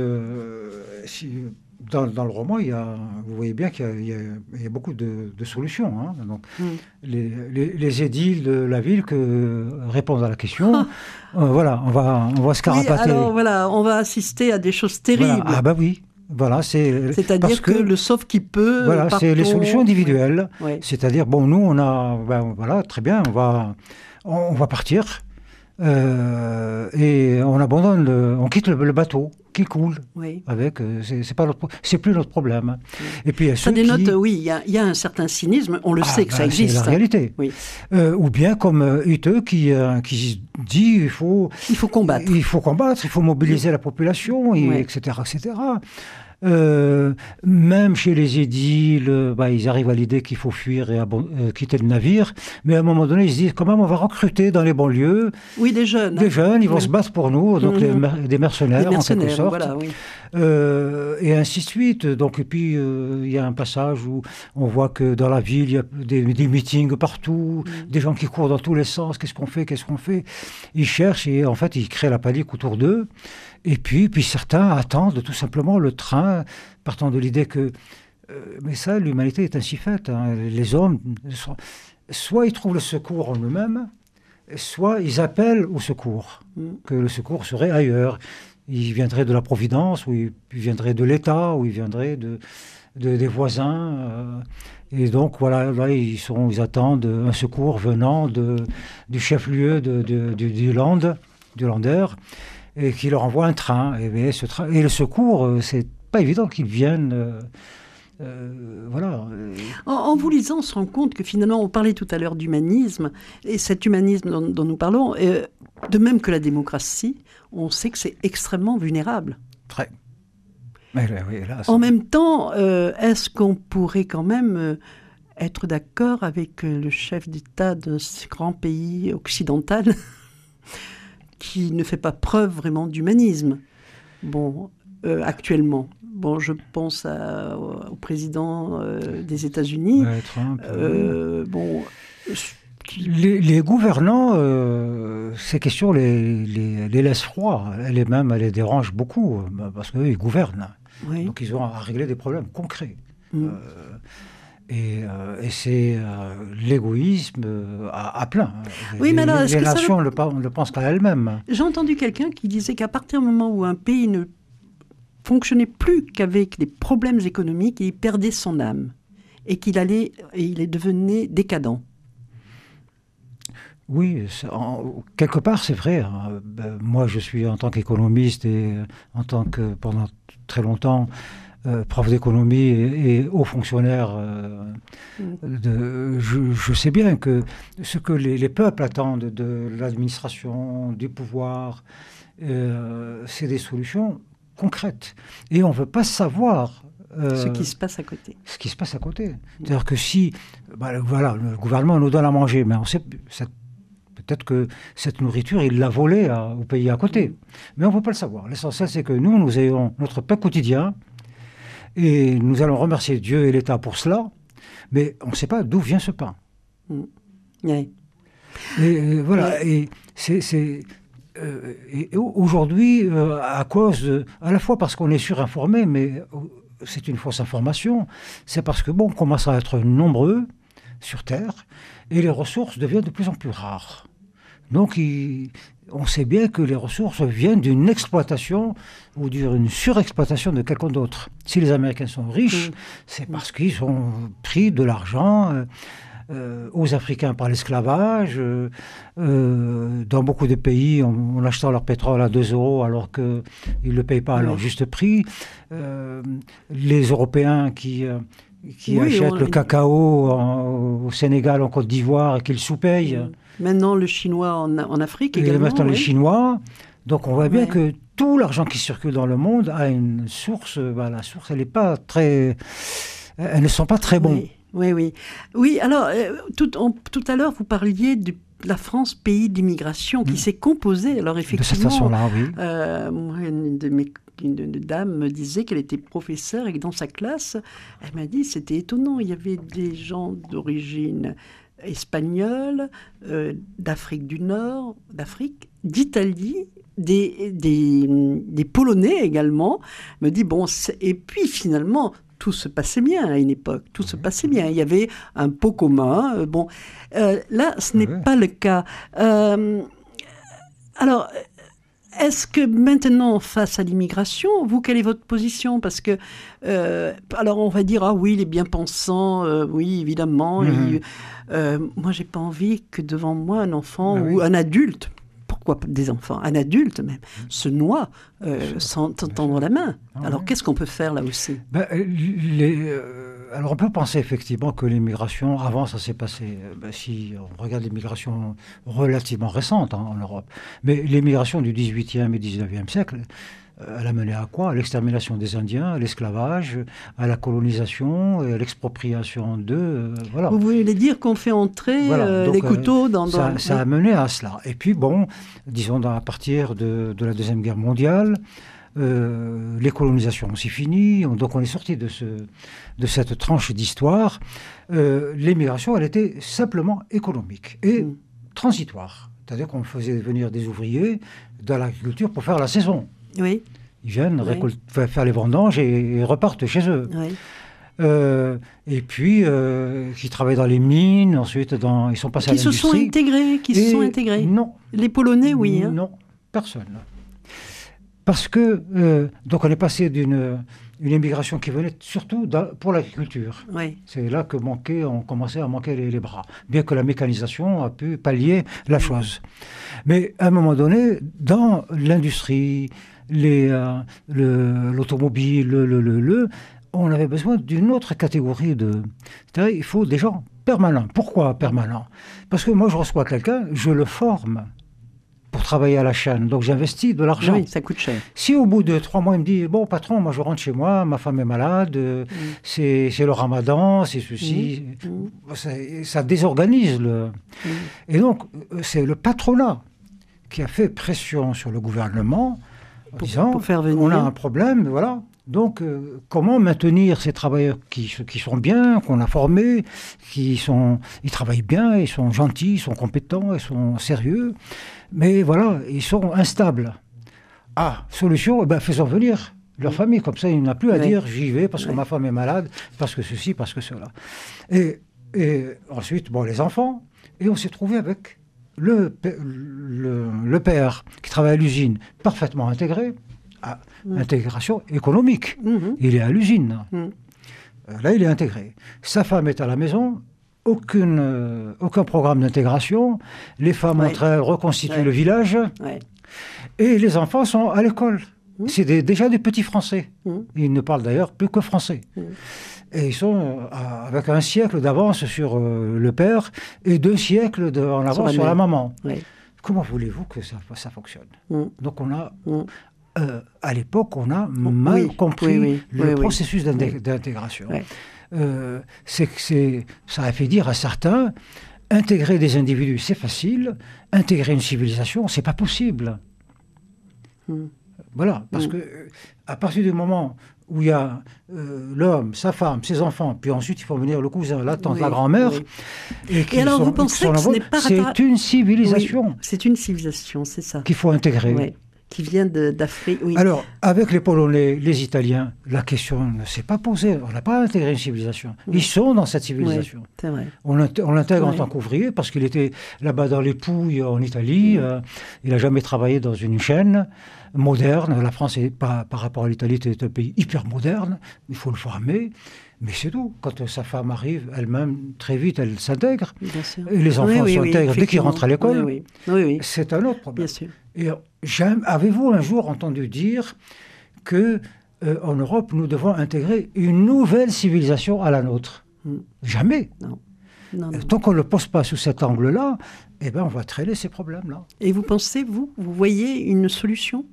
dans le roman, vous voyez bien qu'il y a beaucoup de solutions. Hein. Donc, les édiles de la ville répondent à la question. Voilà, on va se carapater. Oui, alors voilà, on va assister à des choses terribles. Voilà. Ah bah oui. Voilà, c'est-à-dire que le sauve qui peut. Voilà, c'est les solutions individuelles. Oui. C'est-à-dire, nous, on a, voilà, très bien, on va partir et on abandonne, on quitte le bateau qui coule. Oui. Avec, c'est plus notre problème. Oui. Et puis ça dénote, il y a un certain cynisme. On le sait que ça existe. C'est la réalité. Oui. Ou bien comme Hütte qui dit il faut combattre. Il faut mobiliser la population, etc., etc. Même chez les édiles, ils arrivent à l'idée qu'il faut fuir et quitter le navire, mais à un moment donné, ils se disent quand même on va recruter dans les banlieues des jeunes. Des jeunes, ils vont se battre pour nous, donc des mercenaires en quelque sorte. Voilà, oui. Et ainsi de suite. Donc, et puis, il y a un passage où on voit que dans la ville, il y a des meetings partout, des gens qui courent dans tous les sens. Qu'est-ce qu'on fait ? Ils cherchent et en fait, ils créent la panique autour d'eux. Et puis certains attendent tout simplement le train, partant de l'idée que... mais ça, l'humanité est ainsi faite. Hein. Les hommes, soit ils trouvent le secours en eux-mêmes, soit ils appellent au secours, que le secours serait ailleurs. Il viendrait de la Providence, ou il viendrait de l'État, ou il viendrait des voisins. Et donc, voilà, là, ils attendent un secours venant du chef-lieu du Lander, et qui leur envoie un train. Et le secours, c'est pas évident qu'ils viennent... voilà. En vous lisant, on se rend compte que finalement, on parlait tout à l'heure d'humanisme, et cet humanisme dont nous parlons, de même que la démocratie, on sait que c'est extrêmement vulnérable. Très. Mais, oui, hélas. En même temps, est-ce qu'on pourrait quand même être d'accord avec le chef d'État de ce grand pays occidental qui ne fait pas preuve vraiment d'humanisme ? Bon... actuellement. Bon, je pense au président des États-Unis. Ouais, Trump. Les gouvernants, ces questions les laissent froids. Elle les dérangent beaucoup, parce qu'eux, ils gouvernent. Oui. Donc, ils ont à régler des problèmes concrets. Et c'est l'égoïsme à plein. Oui, mais alors, les nations ne pensent qu'à elles-mêmes. J'ai entendu quelqu'un qui disait qu'à partir du moment où un pays ne fonctionnait plus qu'avec des problèmes économiques, il perdait son âme et il devenait décadent. Oui, quelque part c'est vrai. Hein. Moi je suis en tant qu'économiste et pendant très longtemps prof d'économie et haut fonctionnaire, je sais bien que ce que les peuples attendent de l'administration, du pouvoir, c'est des solutions concrètes. Et on ne veut pas savoir ce qui se passe à côté. Ce qui se passe à côté. C'est-à-dire que si, le gouvernement nous donne à manger, mais on sait, peut-être que cette nourriture, il l'a volée au pays à côté. Mais on ne peut pas le savoir. L'essentiel, c'est que nous ayons notre pain quotidien et nous allons remercier Dieu et l'État pour cela, mais on ne sait pas d'où vient ce pain. Oui. Et voilà. Et aujourd'hui, à la fois parce qu'on est surinformé, mais c'est une fausse information, c'est parce que on commence à être nombreux sur Terre et les ressources deviennent de plus en plus rares. Donc on sait bien que les ressources viennent d'une exploitation ou d'une surexploitation de quelqu'un d'autre. Si les Américains sont riches, c'est parce qu'ils ont pris de l'argent aux Africains par l'esclavage. Dans beaucoup de pays, en achetant leur pétrole à 2 € alors qu'ils ne le payent pas à leur juste prix. Les Européens qui achètent le cacao au Sénégal, en Côte d'Ivoire, et qui le sous-payent. Maintenant, le chinois en Afrique également. Et maintenant, les Chinois. Donc, on voit bien que tout l'argent qui circule dans le monde a une source. La source, elle n'est pas très... Elles ne sont pas très bons. Oui, alors, tout à l'heure, vous parliez de la France, pays d'immigration, qui s'est composée. Alors, effectivement... De cette façon-là, oui. Moi, une dame me disait qu'elle était professeure et que dans sa classe, elle m'a dit c'était étonnant, il y avait des gens d'origine espagnole, d'Afrique du Nord, d'Italie, des Polonais également. Elle me dit et puis finalement tout se passait bien à une époque, tout se passait bien. Il y avait un pot commun. Là, ce n'est pas le cas. Alors. Est-ce que maintenant, face à l'immigration, vous, quelle est votre position ? Parce que, alors on va dire, oui, les bien-pensants, oui, évidemment. Moi, j'ai pas envie que devant moi, un enfant ou un adulte, pourquoi pas des enfants, un adulte même, se noie sans tendre la main. Alors, qu'est-ce qu'on peut faire là aussi ? Alors, on peut penser effectivement que l'immigration, avant, ça s'est passé, si on regarde l'immigration relativement récente en Europe, mais l'immigration du 18e et 19e siècle, elle a mené à quoi ? À l'extermination des Indiens, à l'esclavage, à la colonisation, à l'expropriation d'eux. Voilà. Vous voulez dire qu'on fait entrer les couteaux dans... Ça a mené à cela. Et puis, disons, à partir de la Deuxième Guerre mondiale, les colonisations ont fini, donc on est sorti de cette tranche d'histoire. L'immigration, elle était simplement économique et transitoire. C'est-à-dire qu'on faisait venir des ouvriers dans l'agriculture pour faire la saison. Oui. Ils viennent faire les vendanges et repartent chez eux. Oui. Et puis, qui travaillent dans les mines, ensuite ils sont passés à l'industrie. Qui se sont intégrés. Non. Les Polonais, oui. Non, personne. Parce que, donc on est passé d'une immigration qui venait surtout pour l'agriculture. Oui. C'est là que on commençait à manquer les bras, bien que la mécanisation a pu pallier la chose. Mais à un moment donné, dans l'industrie, l'automobile, on avait besoin d'une autre catégorie c'est-à-dire, il faut des gens permanents. Pourquoi permanents ? Parce que moi, je reçois quelqu'un, je le forme pour travailler à la chaîne. Donc, j'investis de l'argent. Oui, ça coûte cher. Si au bout de 3 mois, il me dit, bon, patron, moi, je rentre chez moi, ma femme est malade, c'est le ramadan, c'est ceci, ça désorganise. Et donc, c'est le patronat qui a fait pression sur le gouvernement en disant, pour faire venir. on a un problème, voilà. Donc, comment maintenir ces travailleurs qui sont bien, qu'on a formés, ils travaillent bien, ils sont gentils, ils sont compétents, ils sont sérieux, mais voilà, ils sont instables. Ah, solution, faisons venir leur famille, comme ça, il n'a plus à dire, j'y vais parce que ma femme est malade, parce que ceci, parce que cela. Et ensuite, les enfants, et on s'est trouvé avec le père qui travaille à l'usine, parfaitement intégré, intégration économique. Il est à l'usine. Là, il est intégré. Sa femme est à la maison. Aucun programme d'intégration. Les femmes entre elles reconstituent le village. Et les enfants sont à l'école. C'est déjà des petits Français. Ils ne parlent d'ailleurs plus que français. Et ils sont avec un siècle d'avance sur le père et 2 siècles en avance sur la maman. Comment voulez-vous que ça fonctionne? Donc on a... à l'époque, on a mal compris le processus d'intégration. Ça a fait dire à certains, intégrer des individus, c'est facile, intégrer une civilisation, c'est pas possible. Voilà, parce que à partir du moment où il y a l'homme, sa femme, ses enfants, puis ensuite il faut venir le cousin, la tante, la grand-mère. Et alors vous pensez que ce n'est pas... C'est une civilisation. C'est une civilisation, c'est ça. Qu'il faut intégrer. Qui vient d'Afrique. Alors, avec les Polonais, les Italiens, la question ne s'est pas posée. On n'a pas intégré une civilisation. Ils sont dans cette civilisation. C'est vrai. On l'intègre en tant qu'ouvrier parce qu'il était là-bas dans les Pouilles, en Italie. Il n'a jamais travaillé dans une chaîne moderne. La France, par rapport à l'Italie, est un pays hyper moderne. Il faut le former. Mais c'est tout. Quand sa femme arrive, elle-même, très vite, elle s'intègre. Et les enfants s'intègrent dès qu'ils rentrent à l'école. C'est un autre problème. Bien sûr. Et avez-vous un jour entendu dire que en Europe, nous devons intégrer une nouvelle civilisation à la nôtre? Jamais. Non. Tant qu'on ne le pose pas sous cet angle-là, on va traîner ces problèmes-là. Et vous pensez, vous voyez une solution?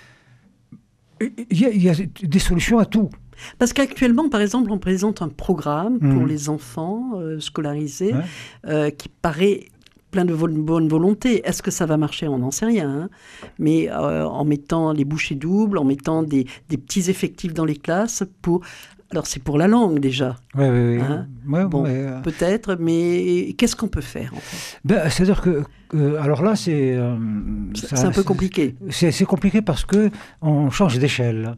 Il y a des solutions à tout. Parce qu'actuellement, par exemple, on présente un programme pour les enfants scolarisés qui paraît plein de bonne volonté. Est-ce que ça va marcher? On n'en sait rien. Mais en mettant les bouchées doubles, en mettant des petits effectifs dans les classes pour... Alors, c'est pour la langue, déjà. Oui. Peut-être, mais qu'est-ce qu'on peut faire, en fait? C'est-à-dire que... alors là, c'est un peu compliqué. C'est compliqué parce qu'on change d'échelle.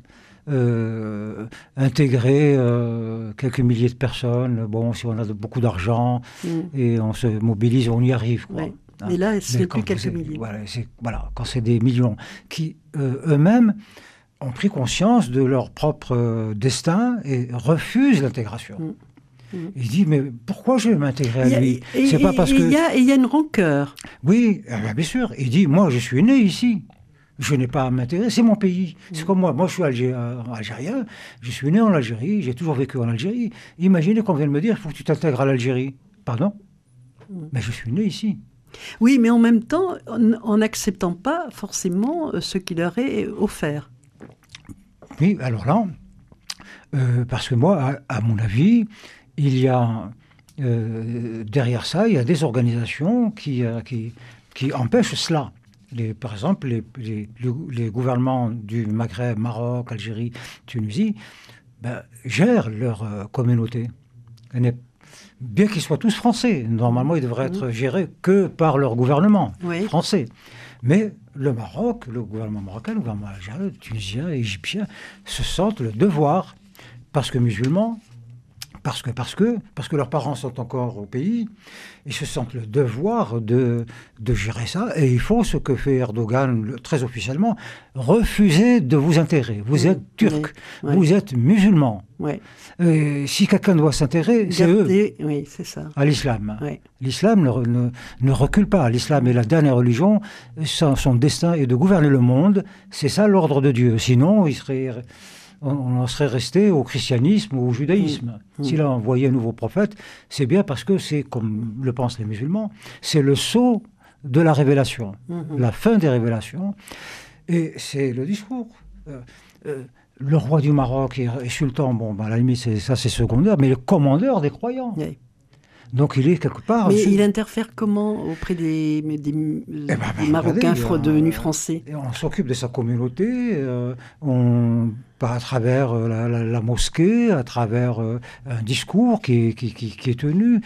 Intégrer quelques milliers de personnes, si on a beaucoup d'argent et on se mobilise, on y arrive. Mais là, ce n'est plus quelques milliers. Quand c'est des millions qui, eux-mêmes, ont pris conscience de leur propre destin et refusent l'intégration. Il dit, mais pourquoi je vais m'intégrer à lui? C'est pas parce que... Il y a une rancœur. Oui, bien sûr. Il dit, moi, je suis né ici. Je n'ai pas à m'intégrer, c'est mon pays. C'est comme moi. Moi, je suis algérien, je suis né en Algérie, j'ai toujours vécu en Algérie. Imaginez qu'on vienne me dire, il faut que tu t'intègres à l'Algérie. Pardon? Mais je suis né ici. Oui, mais en même temps, en n'acceptant pas forcément ce qui leur est offert. Oui, alors là, parce que moi, à mon avis, il y a derrière ça, il y a des organisations qui empêchent cela. Par exemple, les gouvernements du Maghreb, Maroc, Algérie, Tunisie, gèrent leur communauté. Bien qu'ils soient tous français, normalement, ils devraient être gérés que par leur gouvernement français. Mais le Maroc, le gouvernement marocain, le gouvernement algérien, tunisien, égyptien, se sentent le devoir, parce que musulmans, parce que leurs parents sont encore au pays, ils se sentent le devoir de gérer ça, et ils font ce que fait Erdogan très officiellement, refuser de vous intégrer. Vous êtes turc, vous êtes musulman. Si quelqu'un doit s'intégrer, c'est eux, c'est ça. à l'islam. L'islam ne recule pas. L'islam est la dernière religion, son destin est de gouverner le monde, c'est ça l'ordre de Dieu. Sinon, on en serait resté au christianisme ou au judaïsme. S'il a envoyé un nouveau prophète, c'est bien parce que c'est, comme le pensent les musulmans, c'est le sceau de la révélation, la fin des révélations. Et c'est le discours. Le roi du Maroc et sultan, à la limite, c'est secondaire, mais le commandeur des croyants. Donc il est quelque part... Mais il interfère comment auprès des Marocains devenus français? On s'occupe de sa communauté, à travers la mosquée, à travers un discours qui est tenu.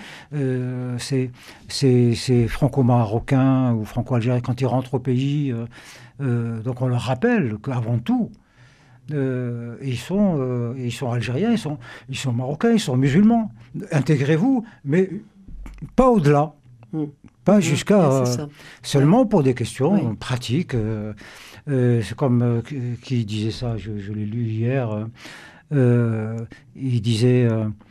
Ces franco-marocains ou franco-algériens, quand ils rentrent au pays, donc on leur rappelle qu'avant tout, ils sont algériens, ils sont marocains, ils sont musulmans. Intégrez-vous, mais pas au-delà. Pas jusqu'à... seulement pour des questions pratiques. C'est comme qui disait ça, je l'ai lu hier. Il disait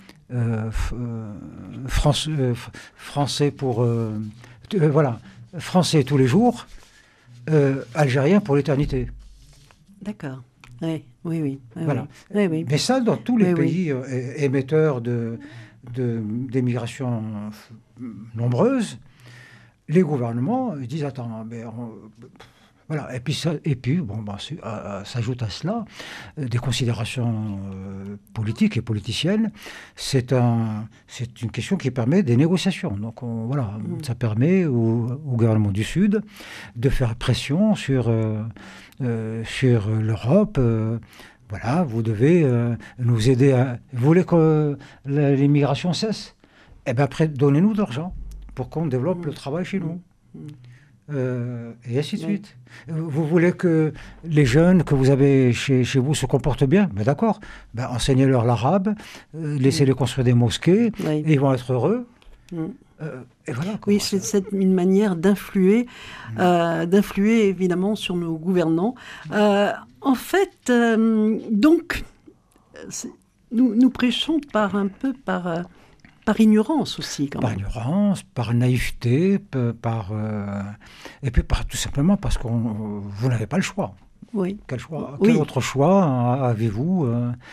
français pour... voilà, français tous les jours, algérien pour l'éternité. D'accord. Oui. Voilà. Oui. Mais ça, dans tous les pays émetteurs d'émigration nombreuses, les gouvernements ils disent attends, mais voilà. Et puis s'ajoute à cela des considérations politiques et politiciennes. C'est une question qui permet des négociations. Donc ça permet au gouvernement du Sud de faire pression sur l'Europe. Voilà, vous devez nous aider Vous voulez que l'immigration cesse? Eh bien, après, donnez-nous de l'argent pour qu'on développe le travail chez nous. Et ainsi de suite. Vous voulez que les jeunes que vous avez chez vous se comportent bien? Ben d'accord. Ben, enseignez-leur l'arabe, laissez-les construire des mosquées, et ils vont être heureux. Et voilà, oui, c'est une manière d'influer évidemment sur nos gouvernants. En fait, donc, nous prêchons par ignorance aussi, quand même. Par ignorance, par naïveté, et puis tout simplement parce que vous n'avez pas le choix. Oui. Quel autre choix avez-vous?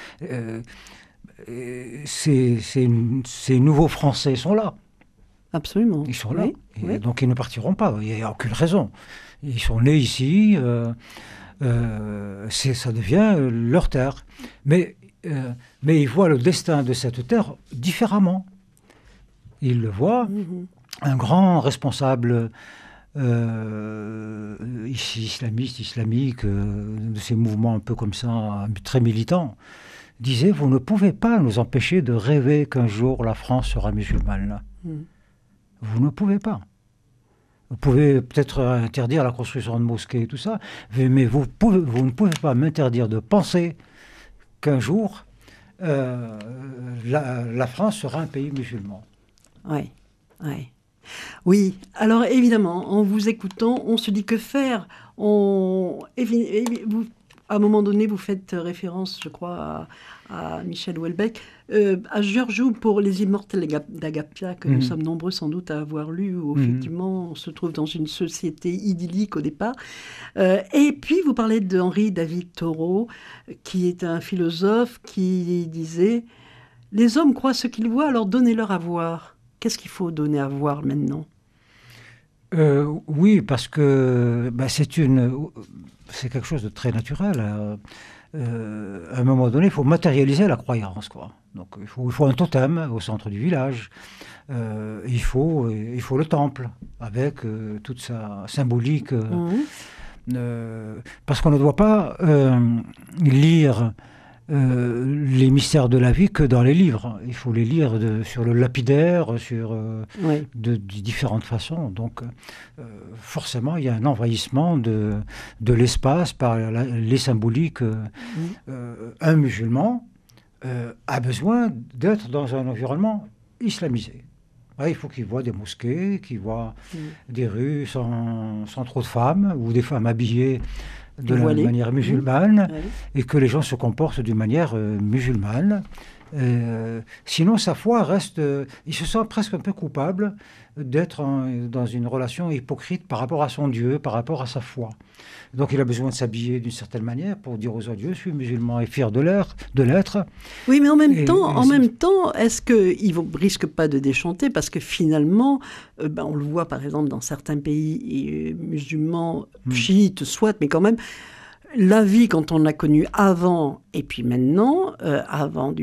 Ces nouveaux Français sont là. Absolument. Ils sont là. Donc ils ne partiront pas. Il n'y a aucune raison. Ils sont nés ici. Ça devient leur terre. Mais ils voient le destin de cette terre différemment. Ils le voient. Un grand responsable islamique, de ces mouvements un peu comme ça, très militants, disait « Vous ne pouvez pas nous empêcher de rêver qu'un jour la France sera musulmane. » Vous ne pouvez pas. Vous pouvez peut-être interdire la construction de mosquées et tout ça, mais vous ne pouvez pas m'interdire de penser qu'un jour, la France sera un pays musulman. Oui, alors évidemment, en vous écoutant, on se dit que faire. À un moment donné, vous faites référence, je crois, à Michel Houellebecq, à Giorgio pour Les Immortels d'Agapia, que nous sommes nombreux sans doute à avoir lu, où effectivement on se trouve dans une société idyllique au départ. Et puis vous parlez de Henri David Thoreau, qui est un philosophe qui disait « Les hommes croient ce qu'ils voient, alors donnez-leur à voir ». Qu'est-ce qu'il faut donner à voir maintenant? Oui, parce que c'est quelque chose de très naturel. À un moment donné, il faut matérialiser la croyance, quoi. Donc il faut un totem au centre du village. Il faut le temple avec toute sa symbolique. Parce qu'on ne doit pas lire les mystères de la vie que dans les livres. Il faut les lire sur le lapidaire, de différentes façons. Donc, forcément, il y a un envahissement de l'espace par les symboliques. Un musulman a besoin d'être dans un environnement islamisé. Il faut qu'il voit des mosquées, qu'il voit des rues sans trop de femmes, ou des femmes habillées de la manière musulmane, et que les gens se comportent d'une manière musulmane. Sinon, sa foi reste... il se sent presque un peu coupable d'être dans une relation hypocrite par rapport à son Dieu, par rapport à sa foi. Donc, il a besoin de s'habiller d'une certaine manière pour dire aux autres, je suis musulman et fier de l'être. Oui, mais en même temps, est-ce qu'il ne risque pas de déchanter? Parce que finalement, on le voit par exemple dans certains pays musulmans, chiites, soit, mais quand même, la vie quand on l'a connue avant et puis maintenant,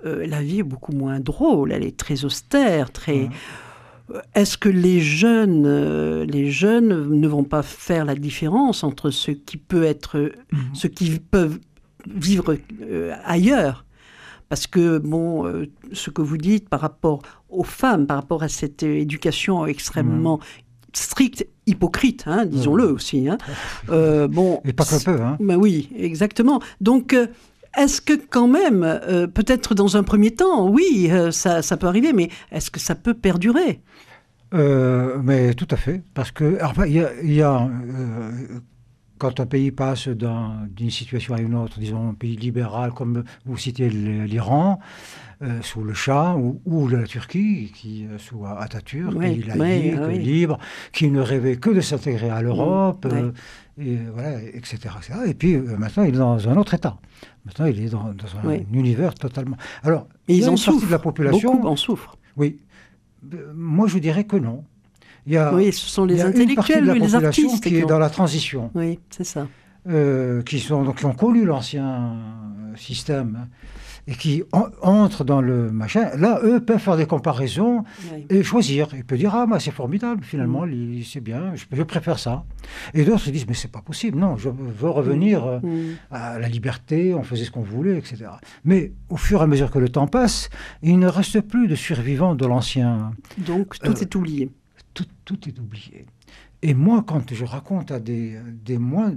la vie est beaucoup moins drôle, elle est très austère, très... Est-ce que les jeunes ne vont pas faire la différence entre ce qui peut être, ce qu'ils peuvent vivre ailleurs? Parce que, bon, ce que vous dites par rapport aux femmes, par rapport à cette éducation extrêmement stricte, hypocrite, hein, disons-le aussi. Hein. Bon, et pas que peu. Hein. Ben oui, exactement. Donc, est-ce que quand même, peut-être dans un premier temps, oui, ça peut arriver, mais est-ce que ça peut perdurer? Mais tout à fait. Parce que, il y a quand un pays passe d'une situation à une autre, disons un pays libéral, comme vous citez l'Iran, sous le Shah, ou la Turquie, qui sous Atatürk, pays laïque, libre, qui ne rêvait que de s'intégrer à l'Europe, et voilà, etc., etc. Et puis maintenant, il est dans un autre état. Maintenant, il est dans un univers totalement... Alors, ils en souffrent. De la population, beaucoup en souffrent. Oui. Moi, je dirais que non. Ce sont les intellectuels ou les artistes qui est dans la transition. Oui, c'est ça. Qui ont connu l'ancien système et qui entrent dans le machin. Là, eux peuvent faire des comparaisons et choisir. Ils peuvent dire, c'est formidable, finalement, c'est bien, je préfère ça. Et d'autres se disent, mais c'est pas possible, non, je veux revenir à la liberté, on faisait ce qu'on voulait, etc. Mais au fur et à mesure que le temps passe, il ne reste plus de survivants de l'ancien. Donc, tout est oublié. Tout est oublié. Et moi, quand je raconte à des moins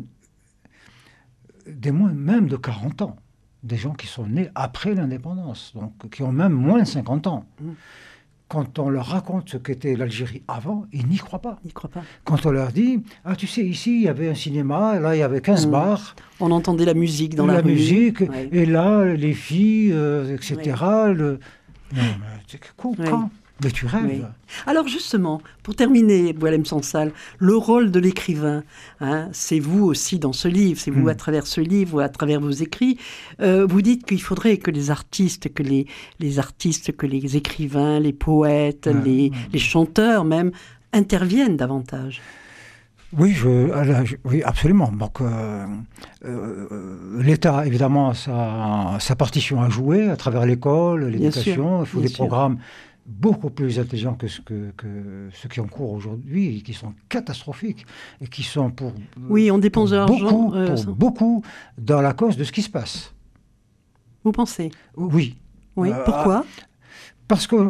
même de 40 ans, des gens qui sont nés après l'indépendance, donc qui ont même moins de 50 ans, quand on leur raconte ce qu'était l'Algérie avant, ils n'y croient pas. Quand on leur dit, tu sais, ici, il y avait un cinéma, là, il y avait 15 bars. On entendait la musique dans la rue. Musique, et là, les filles, etc. Quand Mais tu rêves. Oui. Alors justement, pour terminer, Boualem Sansal, le rôle de l'écrivain, c'est vous aussi dans ce livre, c'est vous à travers ce livre, à travers vos écrits. Vous dites qu'il faudrait que les artistes, que les écrivains, les poètes, les chanteurs même, interviennent davantage. Oui, oui, absolument. Donc, l'État, évidemment, sa partition à jouer à travers l'école, l'éducation. Il faut des programmes beaucoup plus intelligents que ceux qui ont cours aujourd'hui, et qui sont catastrophiques, et qui sont pour on dépense de l'argent beaucoup dans la cause de ce qui se passe. Vous pensez? Oui. Oui, pourquoi? Parce que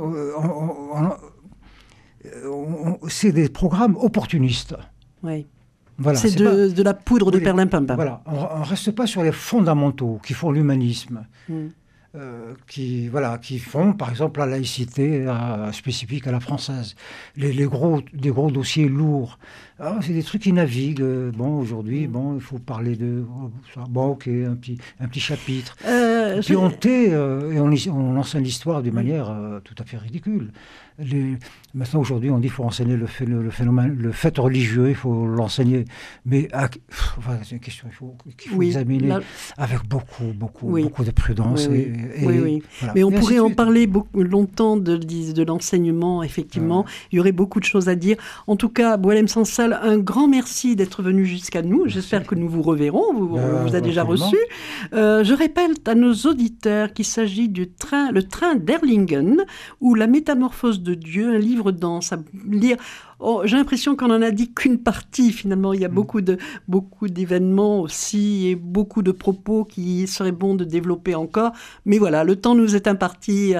c'est des programmes opportunistes. Oui. Voilà, c'est de la poudre de perlimpinpin. Voilà, on ne reste pas sur les fondamentaux qui font l'humanisme. Qui font, par exemple, la laïcité spécifique à la française. Des gros dossiers lourds. Alors, c'est des trucs qui naviguent. Aujourd'hui, il faut parler de... ok, un petit chapitre. Puis on tait et on enseigne l'histoire d'une manière tout à fait ridicule. Maintenant, aujourd'hui, on dit qu'il faut enseigner le phénomène, le fait religieux, il faut l'enseigner. Mais c'est une question qu'il faut examiner avec beaucoup de prudence. Oui. Voilà. Mais on pourrait en parler longtemps de l'enseignement, effectivement. Il y aurait beaucoup de choses à dire. En tout cas, Boualem Sansal, un grand merci d'être venu jusqu'à nous. Merci. J'espère que nous vous reverrons. On vous a déjà reçu. Je répète à nos auditeurs qu'il s'agit le train d'Erlingen ou La métamorphose de Dieu, un livre dense à lire. J'ai l'impression qu'on n'en a dit qu'une partie, finalement. Il y a beaucoup d'événements aussi et beaucoup de propos qui seraient bons de développer encore. Mais voilà, le temps qui nous est imparti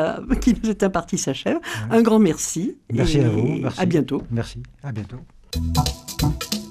s'achève. Un grand merci. Merci à vous. Merci. À bientôt. Merci. À bientôt.